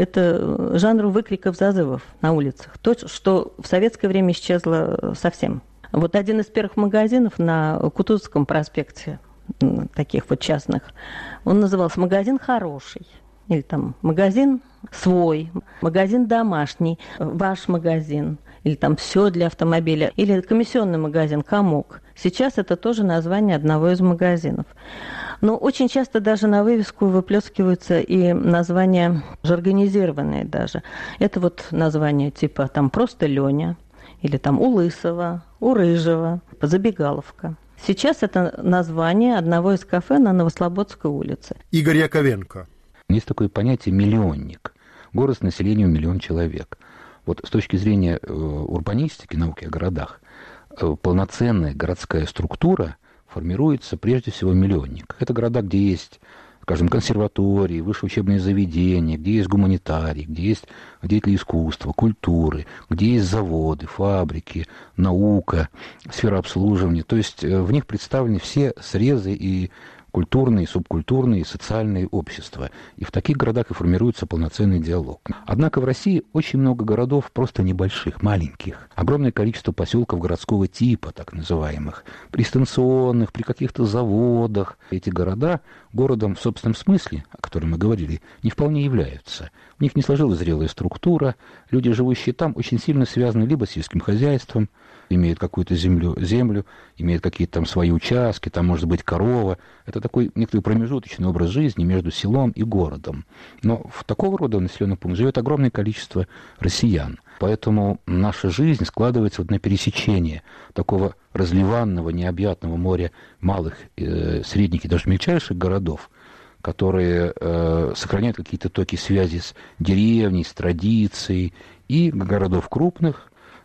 это жанру выкриков, зазывов на улицах. То, что в советское время исчезло совсем. Вот один из первых магазинов на Кутузовском проспекте, таких вот частных, он назывался «Магазин хороший». Или там «Магазин свой», «Магазин домашний», «Ваш магазин», или там «Все для автомобиля», или комиссионный магазин «Комок». Сейчас это тоже название одного из магазинов. Но очень часто даже на вывеску выплескиваются и названия жаргонизированные даже. Это вот название типа там просто Леня, или там у Лысого, у Рыжего, Забегаловка. Сейчас это название одного из кафе на Новослободской улице. Игорь Яковенко. Есть такое понятие «миллионник». Город с населением 1 миллион человек. Вот с точки зрения урбанистики, науки о городах, полноценная городская структура формируется прежде всего в миллионниках. Это города, где есть, скажем, консерватории, высшие учебные заведения, где есть гуманитарии, где есть деятели искусства, культуры, где есть заводы, фабрики, наука, сфера обслуживания. То есть в них представлены все срезы и культурные, субкультурные, социальные общества. И в таких городах и формируется полноценный диалог. Однако в России очень много городов просто небольших, маленьких. Огромное количество поселков городского типа, так называемых, пристанционных, при каких-то заводах. Эти города городом в собственном смысле, о котором мы говорили, не вполне являются. У них не сложилась зрелая структура. Люди, живущие там, очень сильно связаны либо с сельским хозяйством, имеют какую-то землю, имеют какие-то там свои участки, там может быть корова. Это такой некоторый промежуточный образ жизни между селом и городом. Но в такого рода населенных пунктах живет огромное количество россиян. Поэтому наша жизнь складывается вот на пересечении такого разливанного, необъятного моря малых, средних и даже мельчайших городов, которые сохраняют какие-то токи связи с деревней, с традицией, и городов крупных,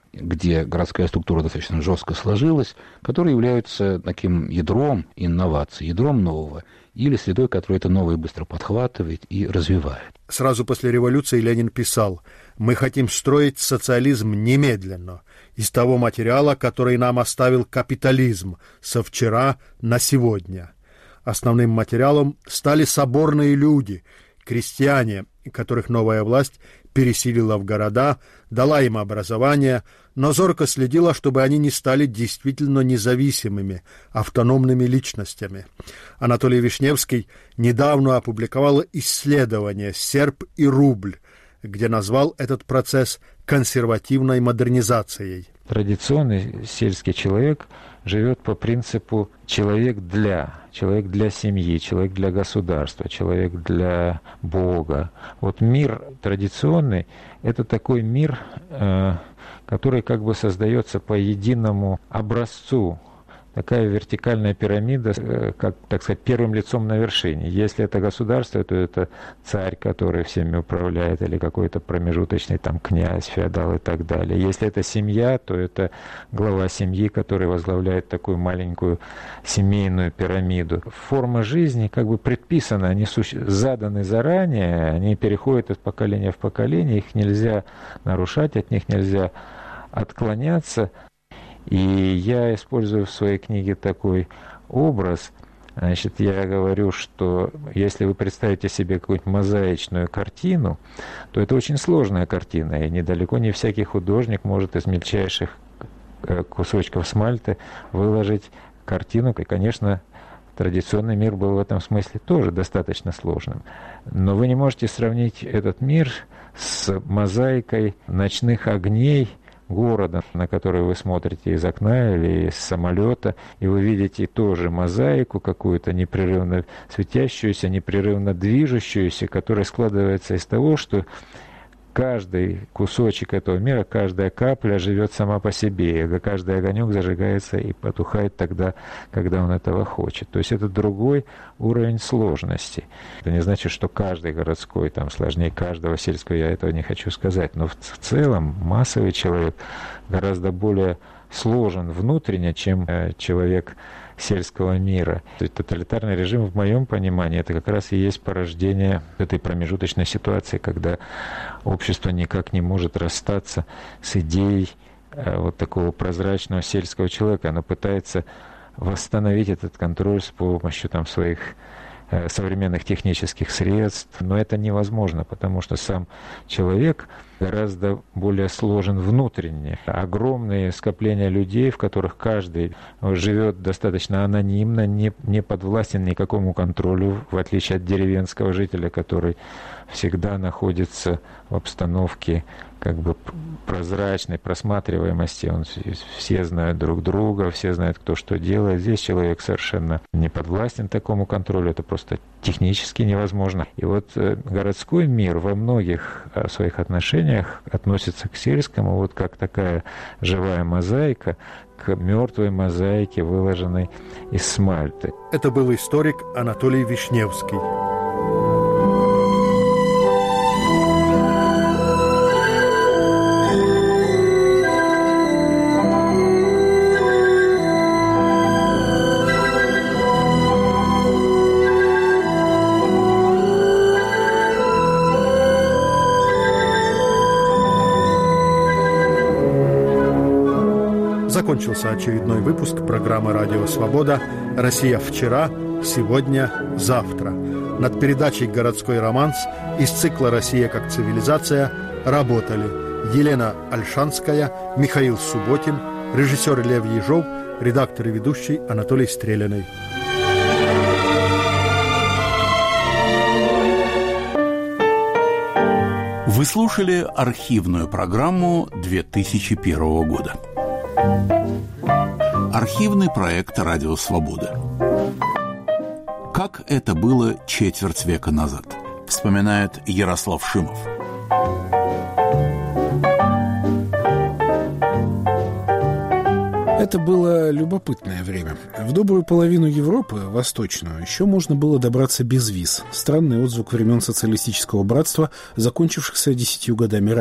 где городская структура достаточно жестко сложилась, которые являются таким ядром инноваций, ядром нового, или средой, которая это новое быстро подхватывает и развивает. Сразу после революции Ленин писал: «Мы хотим строить социализм немедленно, из того материала, который нам оставил капитализм со вчера на сегодня». Основным материалом стали соборные люди, крестьяне, которых новая власть переселила в города, дала им образование, но зорко следила, чтобы они не стали действительно независимыми, автономными личностями. Анатолий Вишневский недавно опубликовал исследование «Серб и рубль», где назвал этот процесс консервативной модернизацией. Традиционный сельский человек живет по принципу человек для семьи, человек для государства, человек для Бога. Вот мир традиционный – это такой мир, который как бы создается по единому образцу. Такая вертикальная пирамида, как, так сказать, первым лицом на вершине. Если это государство, то это царь, который всеми управляет, или какой-то промежуточный там князь, феодал и так далее. Если это семья, то это глава семьи, который возглавляет такую маленькую семейную пирамиду. Форма жизни как бы предписана, они заданы заранее, они переходят из поколения в поколение, их нельзя нарушать, от них нельзя отклоняться. И я использую в своей книге такой образ. Значит, я говорю, что если вы представите себе какую-нибудь мозаичную картину, то это очень сложная картина, и недалеко не всякий художник может из мельчайших кусочков смальты выложить картину. И, конечно, традиционный мир был в этом смысле тоже достаточно сложным. Но вы не можете сравнить этот мир с мозаикой ночных огней города, на который вы смотрите из окна или из самолета, и вы видите тоже мозаику какую-то непрерывно светящуюся, непрерывно движущуюся, которая складывается из того, что каждый кусочек этого мира, каждая капля живет сама по себе, и каждый огонек зажигается и потухает тогда, когда он этого хочет. То есть это другой уровень сложности. Это не значит, что каждый городской там сложнее каждого сельского, я этого не хочу сказать. Но в целом массовый человек гораздо более сложен внутренне, чем человек сельского мира. То есть тоталитарный режим, в моем понимании, это как раз и есть порождение этой промежуточной ситуации, когда общество никак не может расстаться с идеей вот такого прозрачного сельского человека. Оно пытается восстановить этот контроль с помощью там своих современных технических средств, но это невозможно, потому что сам человек гораздо более сложен внутренне. Огромные скопления людей, в которых каждый живет достаточно анонимно, не подвластен никакому контролю, в отличие от деревенского жителя, который всегда находится в обстановке как бы прозрачной просматриваемости. Все знают друг друга, все знают, кто что делает. Здесь человек совершенно не подвластен такому контролю, это просто технически невозможно. И вот городской мир во многих своих отношениях относится к сельскому вот как такая живая мозаика, к мертвой мозаике, выложенной из смальты. Это был историк Анатолий Вишневский. Закончился очередной выпуск программы «Радио Свобода. Россия вчера, сегодня, завтра». Над передачей «Городской романс» из цикла «Россия как цивилизация» работали Елена Ольшанская, Михаил Субботин, режиссер Лев Ежов, редактор и ведущий Анатолий Стреляный. Вы слушали архивную программу 2001 года. Архивный проект «Радио Свобода». Как это было четверть века назад, вспоминает Ярослав Шимов. Это было любопытное время. В добрую половину Европы, восточную, еще можно было добраться без виз. Странный отзвук времен социалистического братства, закончившихся 10 годами ранее.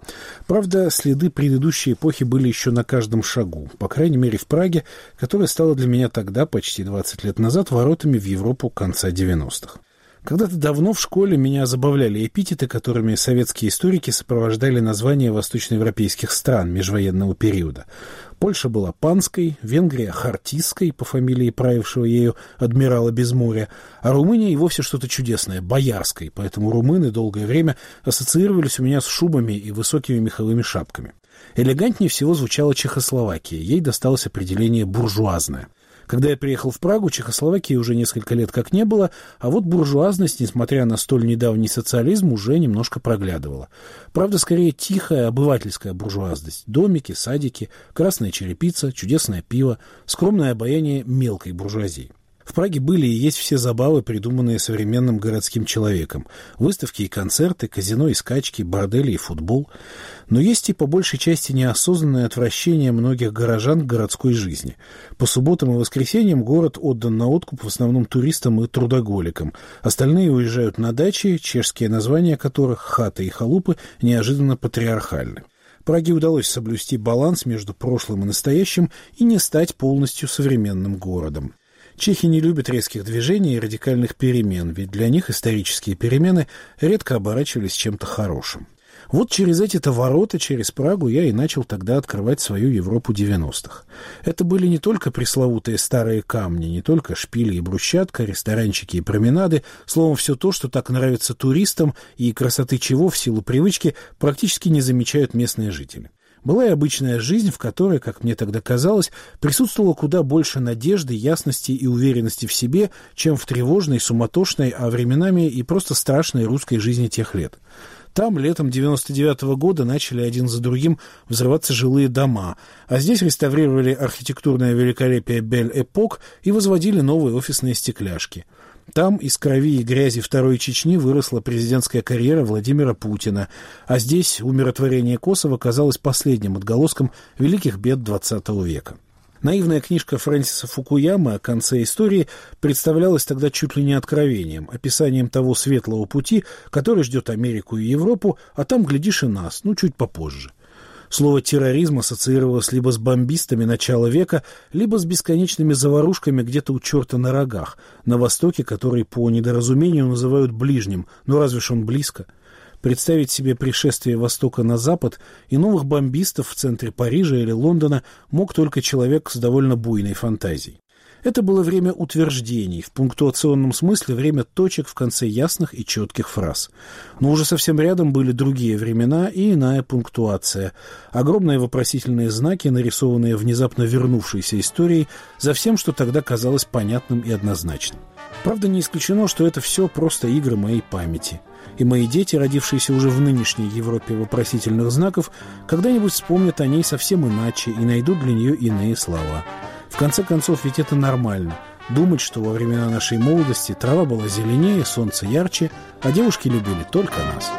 Правда, следы предыдущей эпохи были еще на каждом шагу, по крайней мере в Праге, которая стала для меня тогда, почти 20 лет назад, воротами в Европу конца 90-х. Когда-то давно в школе меня забавляли эпитеты, которыми советские историки сопровождали названия восточноевропейских стран межвоенного периода. Польша была панской, Венгрия — хартистской, по фамилии правившего ею адмирала без моря, а Румыния и вовсе что-то чудесное — боярской, поэтому румыны долгое время ассоциировались у меня с шубами и высокими меховыми шапками. Элегантнее всего звучала Чехословакия, ей досталось определение «буржуазная». Когда я приехал в Прагу, Чехословакии уже несколько лет как не было, а вот буржуазность, несмотря на столь недавний социализм, уже немножко проглядывала. Правда, скорее тихая обывательская буржуазность. Домики, садики, красная черепица, чудесное пиво, скромное обаяние мелкой буржуазии. В Праге были и есть все забавы, придуманные современным городским человеком. Выставки и концерты, казино и скачки, бордели и футбол. Но есть и по большей части неосознанное отвращение многих горожан к городской жизни. По субботам и воскресеньям город отдан на откуп в основном туристам и трудоголикам. Остальные уезжают на дачи, чешские названия которых, хаты и халупы, неожиданно патриархальны. Праге удалось соблюсти баланс между прошлым и настоящим и не стать полностью современным городом. Чехи не любят резких движений и радикальных перемен, ведь для них исторические перемены редко оборачивались чем-то хорошим. Вот через эти-то ворота, через Прагу, я и начал тогда открывать свою Европу 90-х. Это были не только пресловутые старые камни, не только шпили и брусчатка, ресторанчики и променады, словом, все то, что так нравится туристам и красоты чего в силу привычки практически не замечают местные жители. Была и обычная жизнь, в которой, как мне тогда казалось, присутствовало куда больше надежды, ясности и уверенности в себе, чем в тревожной, суматошной, а временами и просто страшной русской жизни тех лет. Там летом 99-го года начали один за другим взрываться жилые дома, а здесь реставрировали архитектурное великолепие Бель-Эпок и возводили новые офисные стекляшки. Там из крови и грязи Второй Чечни выросла президентская карьера Владимира Путина, а здесь умиротворение Косово казалось последним отголоском великих бед XX века. Наивная книжка Фрэнсиса Фукуямы о конце истории представлялась тогда чуть ли не откровением, описанием того светлого пути, который ждет Америку и Европу, а там, глядишь, и нас, чуть попозже. Слово «терроризм» ассоциировалось либо с бомбистами начала века, либо с бесконечными заварушками где-то у черта на рогах, на востоке, который по недоразумению называют ближним, разве ж он близко? Представить себе пришествие Востока на Запад и новых бомбистов в центре Парижа или Лондона мог только человек с довольно буйной фантазией. Это было время утверждений, в пунктуационном смысле время точек в конце ясных и четких фраз. Но уже совсем рядом были другие времена и иная пунктуация. Огромные вопросительные знаки, нарисованные внезапно вернувшейся историей, за всем, что тогда казалось понятным и однозначным. Правда, не исключено, что это все просто игры моей памяти. И мои дети, родившиеся уже в нынешней Европе вопросительных знаков, когда-нибудь вспомнят о ней совсем иначе и найдут для нее иные слова. В конце концов, ведь это нормально. Думать, что во времена нашей молодости трава была зеленее, солнце ярче, а девушки любили только нас.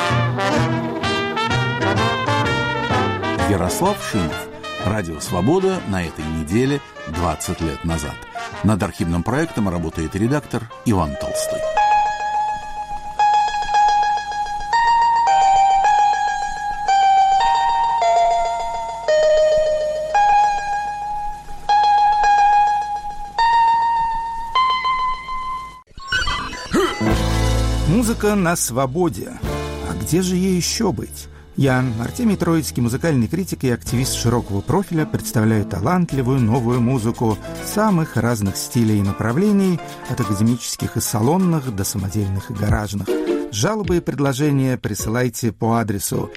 Ярослав Шимов. Радио «Свобода» на этой неделе 20 лет назад. Над архивным проектом работает редактор Иван Толстой. Музыка на свободе. А где же ей еще быть? Я, Артемий Троицкий, музыкальный критик и активист широкого профиля, представляю талантливую новую музыку самых разных стилей и направлений, от академических и салонных до самодельных и гаражных. Жалобы и предложения присылайте по адресу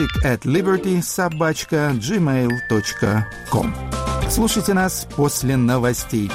music@liberty@gmail.com. Слушайте нас после новостей.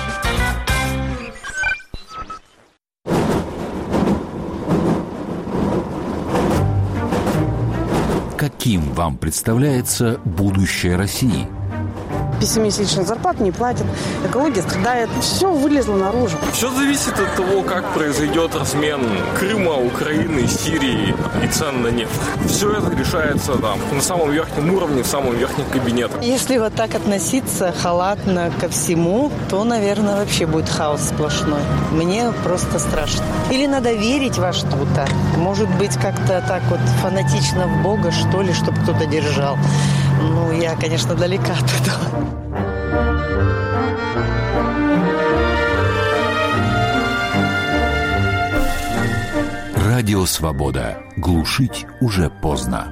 Каким вам представляется будущее России? пессимистично, зарплату не платят, экология страдает. Все вылезло наружу. Все зависит от того, как произойдет размен Крыма, Украины, Сирии и цен на нефть. Все это решается там на самом верхнем уровне, в самом верхнем кабинете. Если вот так относиться халатно ко всему, то, наверное, вообще будет хаос сплошной. Мне просто страшно. Или надо верить во что-то. Может быть, как-то так вот фанатично в Бога, что ли, чтобы кто-то держал. Ну, я, конечно, далека от этого. Радио «Свобода». Глушить уже поздно.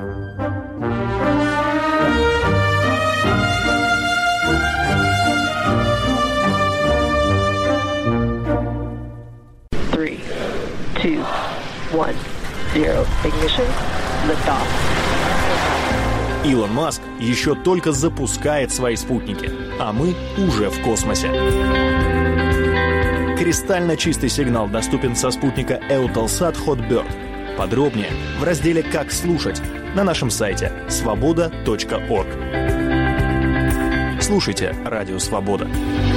Илон Маск еще только запускает свои спутники, а мы уже в космосе. Кристально чистый сигнал доступен со спутника Eutelsat Hotbird. Подробнее в разделе «Как слушать» на нашем сайте svoboda.org. Слушайте «Радио Свобода».